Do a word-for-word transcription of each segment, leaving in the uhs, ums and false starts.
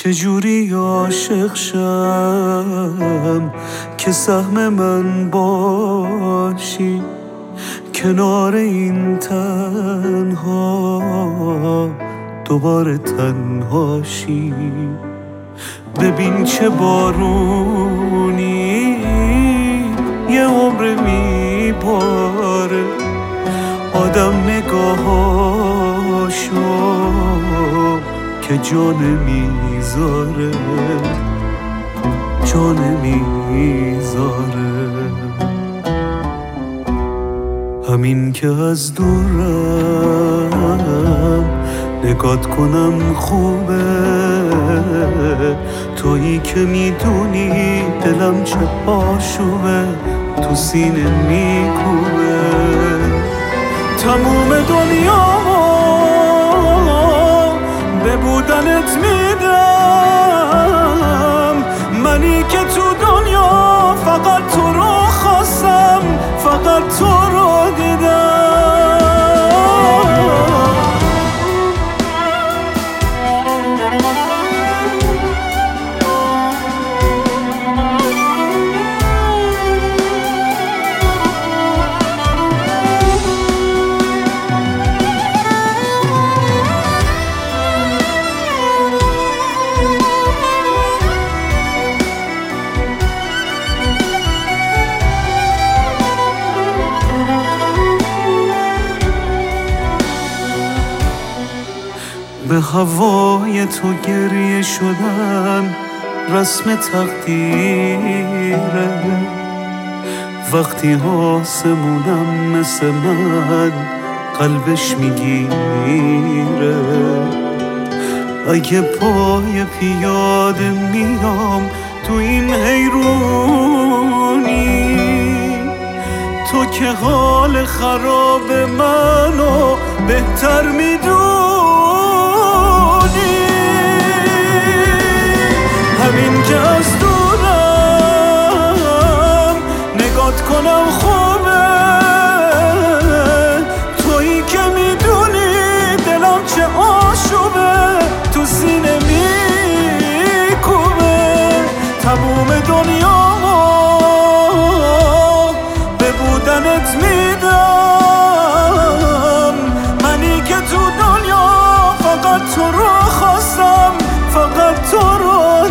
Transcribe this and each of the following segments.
چجوری عاشق شم که سهم من باشی، کنار این تنها دوباره تنهاشی. ببین چه بارونی یه عمر میباره، آدم نگاهاشو که جان میذاره، جان میذاره. همین که از دورم نگات کنم خوبه، تویی که میدونی دلم چه آشوبه، تو سینه میکوبه. تموم دنیا به بودنت میدم، منی که تو دنیا فقط تو رو خواستم، فقط تو رو دیدم. به هوای تو گریه شدن رسم تقدیره، وقتی آسمونم مثل من قلبش میگیره. اگه پای پیاده میام تو این حیرونی، تو که حال خراب منو بهتر میدونی. همین که از دورم نگات کنم خوبه، تویی که میدونی دلم چه آشوبه، تو سینه میکوبه. تموم دنیا به بودنت میدم، منی که تو دنیا فقط تو رو خواستم، فقط تو رو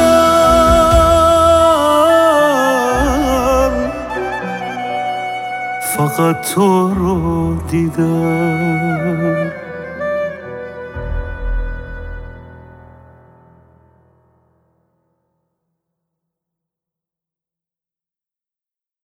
دیدم، فقط تو رو دیدم.